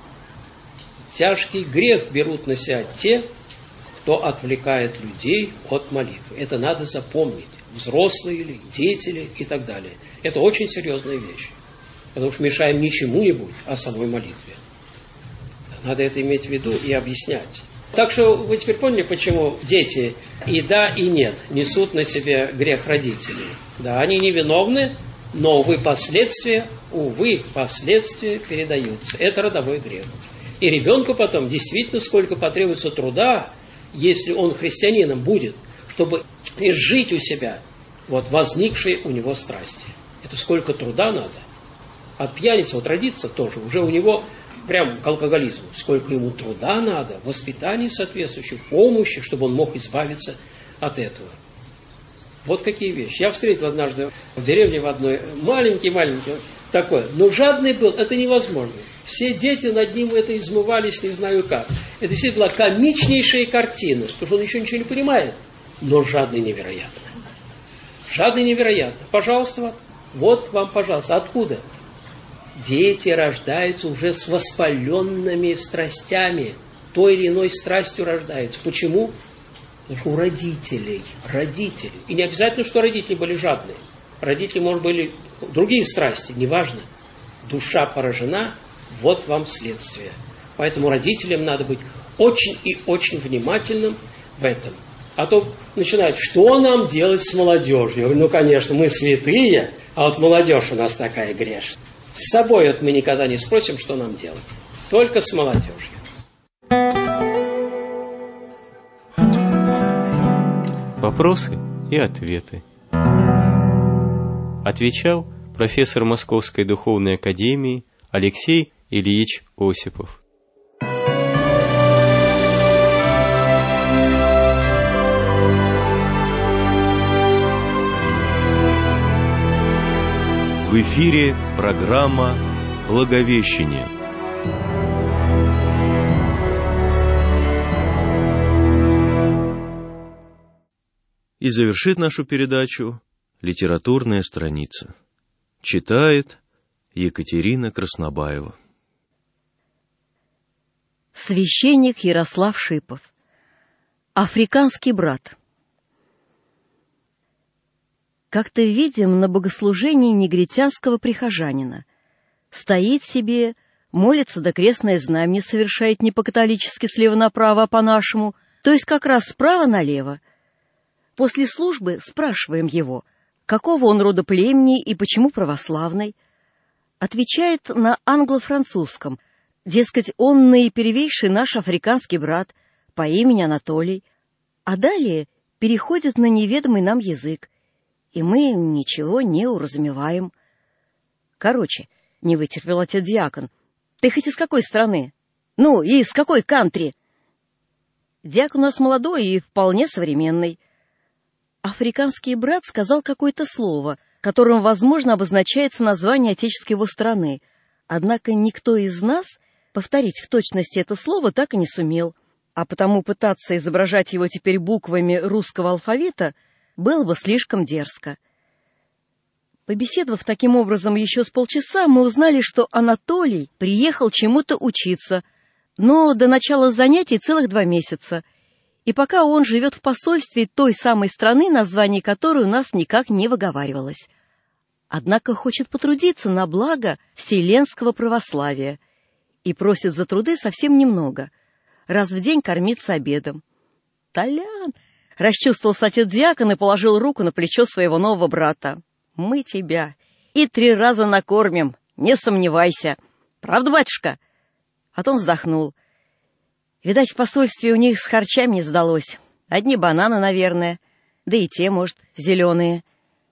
Тяжкий грех берут на себя те, кто отвлекает людей от молитвы. Это надо запомнить. Взрослые ли, дети и так далее. Это очень серьезная вещь. Потому что мешаем не чему-нибудь, а самой молитве. Надо это иметь в виду и объяснять. Так что вы теперь поняли, почему дети и да, и нет несут на себе грех родителей. Да, они невиновны, но вы последствия увы, последствия передаются. Это родовой грех. И ребенку потом действительно сколько потребуется труда, если он христианином будет, чтобы изжить у себя вот возникшие у него страсти. Это сколько труда надо. От пьяницы вот родиться тоже, уже у него прям к алкоголизму. Сколько ему труда надо, воспитания соответствующей, помощи, чтобы он мог избавиться от этого. Вот какие вещи. Я встретил однажды в деревне в одной маленький такой, но жадный был, это невозможно. Все дети над ним это измывались, не знаю как. Это действительно была комичнейшая картина, потому что он еще ничего не понимает, но жадный невероятно. Жадный невероятно. Пожалуйста, вот вам, пожалуйста. Откуда? Дети рождаются уже с воспаленными страстями. Той или иной страстью рождаются. Почему? Потому что у родителей. И не обязательно, что родители были жадные. Родители, может, были другие страсти, неважно. Душа поражена, вот вам следствие. Поэтому родителям надо быть очень и очень внимательным в этом. А то начинают, что нам делать с молодежью? Я говорю, ну, конечно, мы святые, а вот молодежь у нас такая грешная. С собой вот мы никогда не спросим, что нам делать. Только с молодежью. Вопросы и ответы. Отвечал профессор Московской духовной академии Алексей Ильич Осипов. В эфире программа «Благовещение». И завершит нашу передачу литературная страница. Читает Екатерина Краснобаева. Священник Ярослав Шипов. Африканский брат. Как-то видим на богослужении негритянского прихожанина. Стоит себе, молится, да крестное знамение совершает не по-католически слева направо, а по-нашему, то есть как раз справа налево. После службы спрашиваем его, какого он рода племени и почему православный. Отвечает на англо-французском, дескать, он наипервейший наш африканский брат по имени Анатолий, а далее переходит на неведомый нам язык, и мы ничего не уразумеваем. Короче, не вытерпел отец-диакон. Ты хоть из какой страны? Ну, и из какой кантри? Диакон у нас молодой и вполне современный. Африканский брат сказал какое-то слово, которым, возможно, обозначается название отеческой его страны. Однако никто из нас повторить в точности это слово так и не сумел, а потому пытаться изображать его теперь буквами русского алфавита было бы слишком дерзко. Побеседовав таким образом еще с полчаса, мы узнали, что Анатолий приехал чему-то учиться, но до начала занятий целых 2 месяца, и пока он живет в посольстве той самой страны, название которой у нас никак не выговаривалось. Однако хочет потрудиться на благо вселенского православия и просит за труды совсем немного, раз в день кормиться обедом. «Толян!» — расчувствовался отец-диакон и положил руку на плечо своего нового брата. «Мы тебя и 3 раза накормим, не сомневайся. Правда, батюшка?» А потом вздохнул. Видать, в посольстве у них с харчами не сдалось. Одни бананы, наверное, да и те, может, зеленые.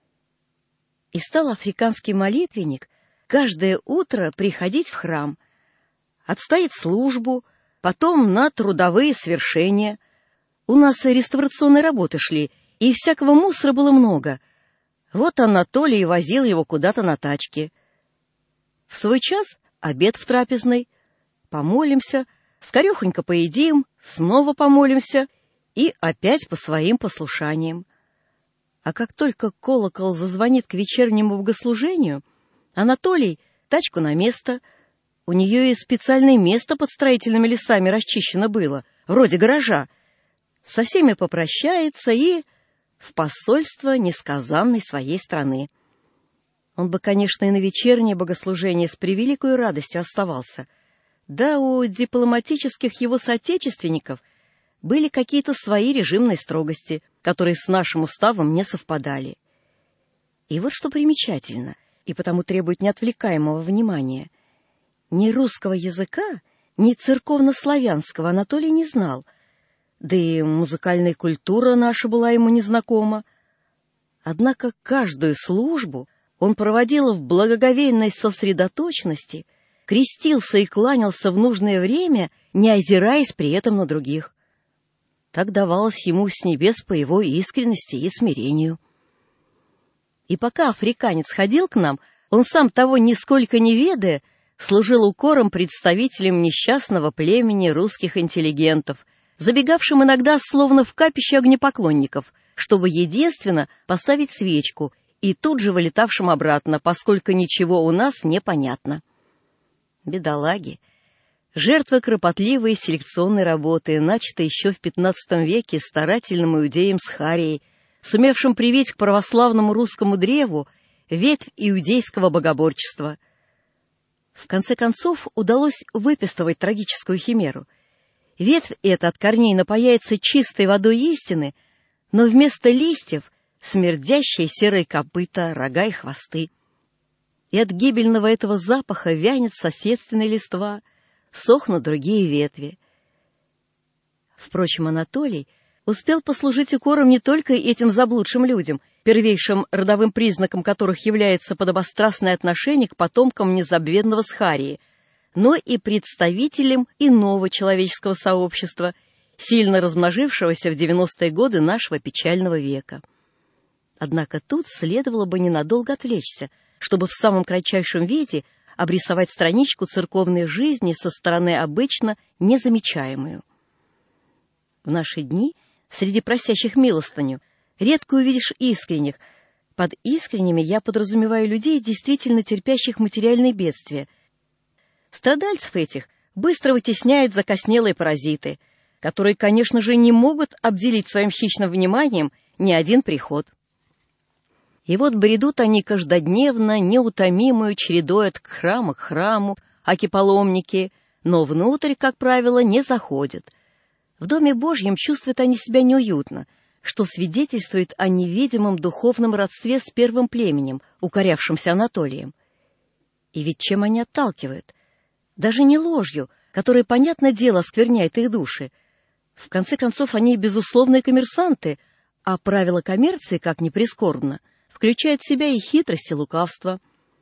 И стал африканский молитвенник каждое утро приходить в храм, отстоять службу, потом на трудовые свершения. У нас реставрационные работы шли, и всякого мусора было много. Вот Анатолий возил его куда-то на тачке. В свой час обед в трапезной, помолимся, скорехонько поедим, снова помолимся и опять по своим послушаниям. А как только колокол зазвонит к вечернему богослужению, Анатолий тачку на место, у нее и специальное место под строительными лесами расчищено было, вроде гаража, со всеми попрощается и в посольство несказанной своей страны. Он бы, конечно, и на вечернее богослужение с превеликой радостью оставался. Да, у дипломатических его соотечественников были какие-то свои режимные строгости, которые с нашим уставом не совпадали. И вот что примечательно. и потому требует неотвлекаемого внимания. Ни русского языка, ни церковно-славянского Анатолий не знал, да и музыкальная культура наша была ему незнакома. Однако каждую службу он проводил в благоговейной сосредоточенности, крестился и кланялся в нужное время, не озираясь при этом на других. Так давалось ему с небес по его искренности и смирению. И пока африканец ходил к нам, он сам того нисколько не ведая, служил укором представителям несчастного племени русских интеллигентов, забегавшим иногда словно в капище огнепоклонников, чтобы единственно поставить свечку, и тут же вылетавшим обратно, поскольку ничего у нас не понятно. Бедолаги, жертвы кропотливой селекционной работы, начатой еще в XV веке старательным иудеем Схарией, сумевшим привить к православному русскому древу ветвь иудейского богоборчества. В конце концов удалось выпистывать трагическую химеру. Ветвь эта от корней напояется чистой водой истины, но вместо листьев смердящие серые копыта, рога и хвосты. И от гибельного этого запаха вянет соседственная листва, сохнут другие ветви. Впрочем, Анатолий успел послужить укором не только этим заблудшим людям, первейшим родовым признаком которых является подобострастное отношение к потомкам незабвенного Схарии, но и представителям иного человеческого сообщества, сильно размножившегося в 90-е годы нашего печального века. Однако тут следовало бы ненадолго отвлечься, чтобы в самом кратчайшем виде обрисовать страничку церковной жизни со стороны обычно незамечаемую. В наши дни среди просящих милостыню редко увидишь искренних. Под искренними я подразумеваю людей, действительно терпящих материальные бедствия. Страдальцев этих быстро вытесняют закоснелые паразиты, которые, конечно же, не могут обделить своим хищным вниманием ни один приход. И вот бредут они каждодневно, неутомимую чередой от храма к храму, аки паломники, но внутрь, как правило, не заходят. В Доме Божьем чувствуют они себя неуютно, что свидетельствует о невидимом духовном родстве с первым племенем, укорявшимся Анатолием. И ведь чем они отталкивают? Даже не ложью, которая, понятное дело, оскверняет их души. В конце концов, они безусловные коммерсанты, а правила коммерции, как ни прискорбно, включает в себя и хитрость, и лукавство.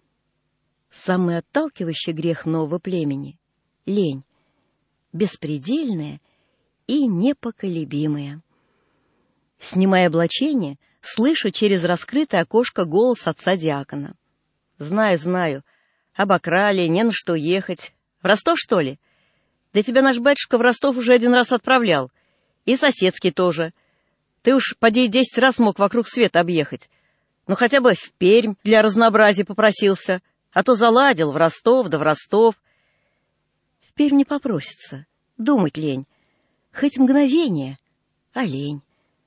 Самый отталкивающий грех нового племени — лень, беспредельная и непоколебимая. Снимая облачение, слышу через раскрытое окошко голос отца-диакона. «Знаю, знаю. Обокрали, не на что ехать. В Ростов, что ли? Да тебя наш батюшка в Ростов уже 1 раз отправлял. И соседский тоже. Ты уж, поди, 10 раз мог вокруг света объехать. Ну, хотя бы в Пермь для разнообразия попросился, а то заладил в Ростов да в Ростов». В Пермь не попросится. Думать лень. Хоть мгновение, а лень.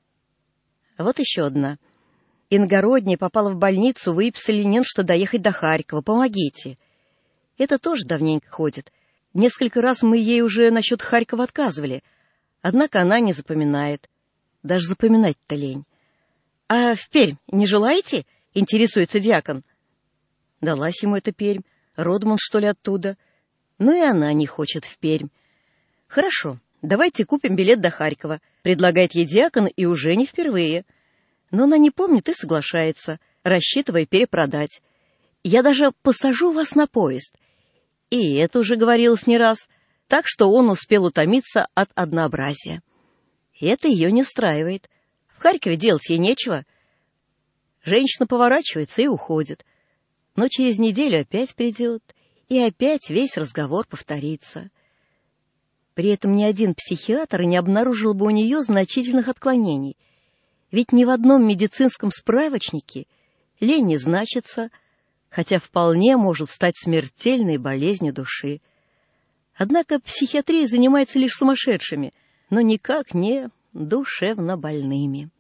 Вот еще одна. Иногородняя попала в больницу, выписали не на что доехать до Харькова. Помогите. Это тоже давненько ходит. Несколько раз мы ей уже насчет Харькова отказывали. Однако она не запоминает. Даже запоминать-то лень. «А в Пермь не желаете?» — интересуется диакон. Далась ему эта Пермь. Родом он, что ли, оттуда? Ну и она не хочет в Пермь. «Хорошо, давайте купим билет до Харькова», — предлагает ей диакон, и уже не впервые. Но она не помнит и соглашается, рассчитывая перепродать. «Я даже посажу вас на поезд». И это уже говорилось не раз, так что он успел утомиться от однообразия. И это ее не устраивает. В Харькове делать ей нечего. Женщина поворачивается и уходит. Но через неделю опять придет, и опять весь разговор повторится. При этом ни один психиатр не обнаружил бы у нее значительных отклонений. Ведь ни в одном медицинском справочнике лень не значится, хотя вполне может стать смертельной болезнью души. Однако психиатрия занимается лишь сумасшедшими, но никак не душевнобольными.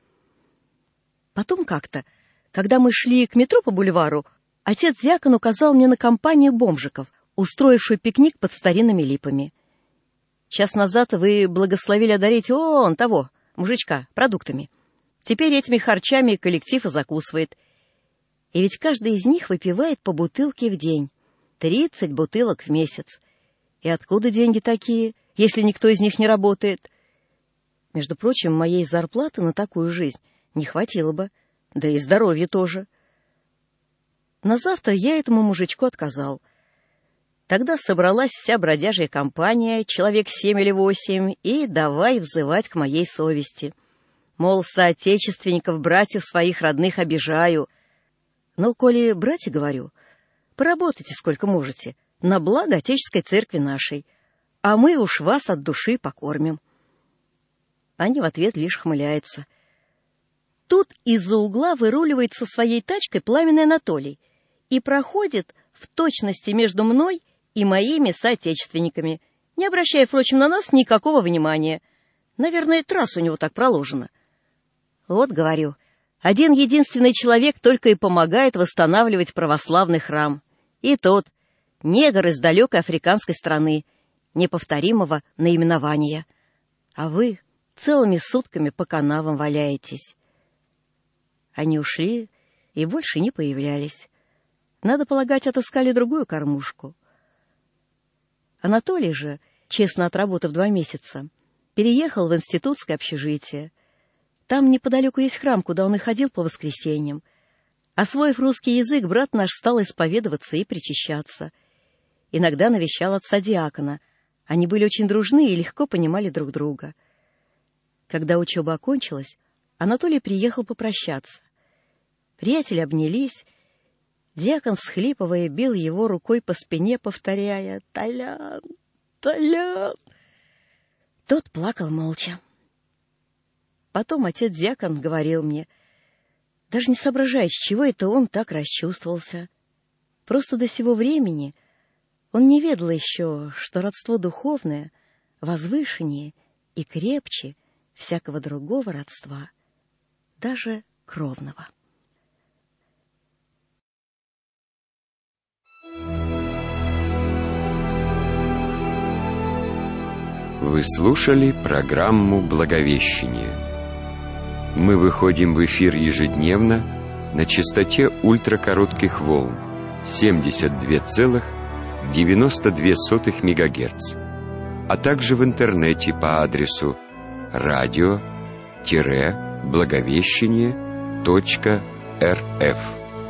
Потом как-то, когда мы шли к метро по бульвару, отец-диакон указал мне на компанию бомжиков, устроившую пикник под старинными липами. «Час назад вы благословили одарить он того, мужичка, продуктами. Теперь этими харчами коллектив и закусывает. И ведь каждый из них выпивает по бутылке в день. 30 бутылок в месяц. И откуда деньги такие, если никто из них не работает? Между прочим, моей зарплаты на такую жизнь не хватило бы, да и здоровья тоже. На завтра я этому мужичку отказал. Тогда собралась вся бродяжья компания, человек 7 или 8, и давай взывать к моей совести. Мол, соотечественников, братьев своих родных обижаю. Ну, коли братья, говорю, поработайте сколько можете, на благо Отеческой церкви нашей, а мы уж вас от души покормим. Они в ответ лишь хмыляются. Тут из-за угла выруливает со своей тачкой Пламенный Анатолий и проходит в точности между мной и моими соотечественниками, не обращая, впрочем, на нас никакого внимания. Наверное, трасса у него так проложена. Вот, говорю, один единственный человек только и помогает восстанавливать православный храм. И тот негр из далекой африканской страны, неповторимого наименования. А вы целыми сутками по канавам валяетесь. Они ушли и больше не появлялись. Надо полагать, отыскали другую кормушку. Анатолий же, честно отработав 2 месяца, переехал в институтское общежитие. Там неподалеку есть храм, куда он и ходил по воскресеньям. Освоив русский язык, брат наш стал исповедоваться и причащаться. Иногда навещал отца-диакона. Они были очень дружны и легко понимали друг друга. Когда учеба окончилась, Анатолий приехал попрощаться. Приятели обнялись. Диакон, всхлипывая, бил его рукой по спине, повторяя: «Толян, Толян!» Тот плакал молча. Потом отец-диакон говорил мне, даже не соображая, с чего это он так расчувствовался. Просто до сего времени он не ведал еще, что родство духовное возвышеннее и крепче всякого другого родства, даже кровного. Вы слушали программу «Благовещение». Мы выходим в эфир ежедневно на частоте ультракоротких волн 72,92 МГц, а также в интернете по адресу radio-благовещение.рф.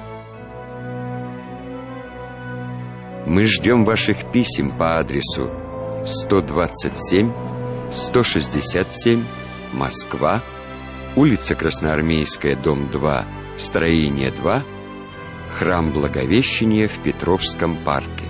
Мы ждем ваших писем по адресу 127-167, Москва, улица Красноармейская, дом 2, строение 2, храм Благовещения в Петровском парке.